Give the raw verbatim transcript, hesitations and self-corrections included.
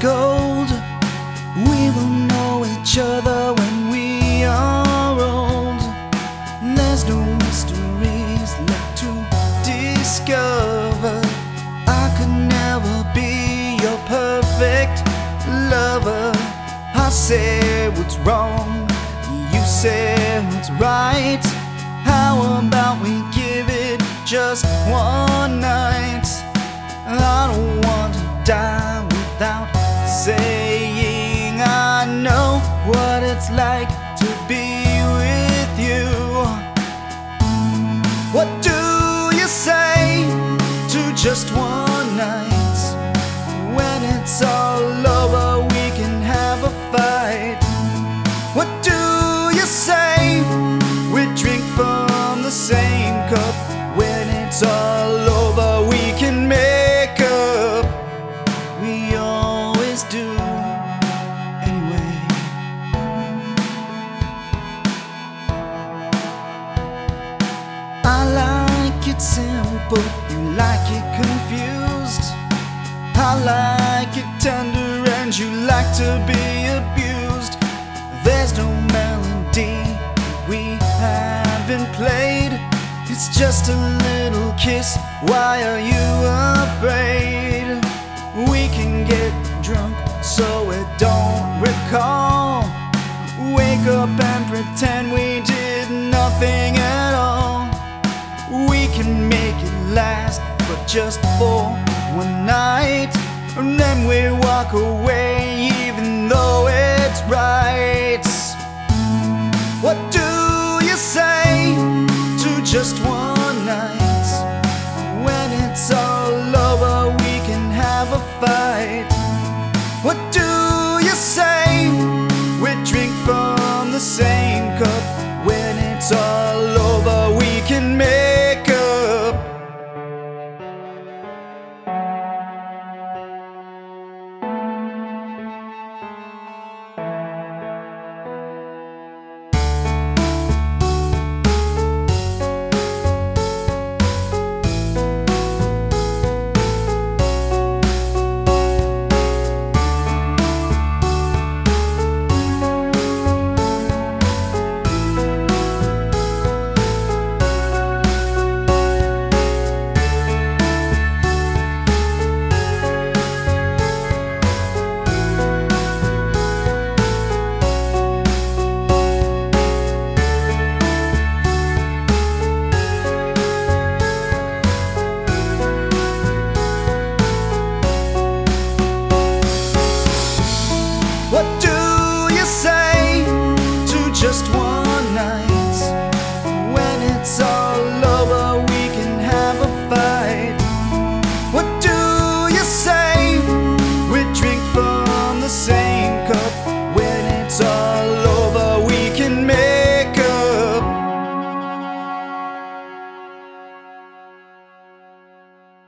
gold. We will know each other when we are old. There's no mysteries left to discover. I could never be your perfect lover. I say what's wrong, you say what's right. How about we give it just one night? I don't want to die without saying I know what it's like to be with you. What do you say to just one night? When it's all over, we can have a fight. What do you say? We drink from the same cup. When it's all over, we can make up. We always do anyway. I like it simple, you like it confused. I like it tender and you like to be abused. There's no melody we haven't played. It's just a little kiss, why are you afraid? We can get drunk so we don't recall. Wake up and pretend we did nothing at all. We can make it last, but just for one night, and then we walk away even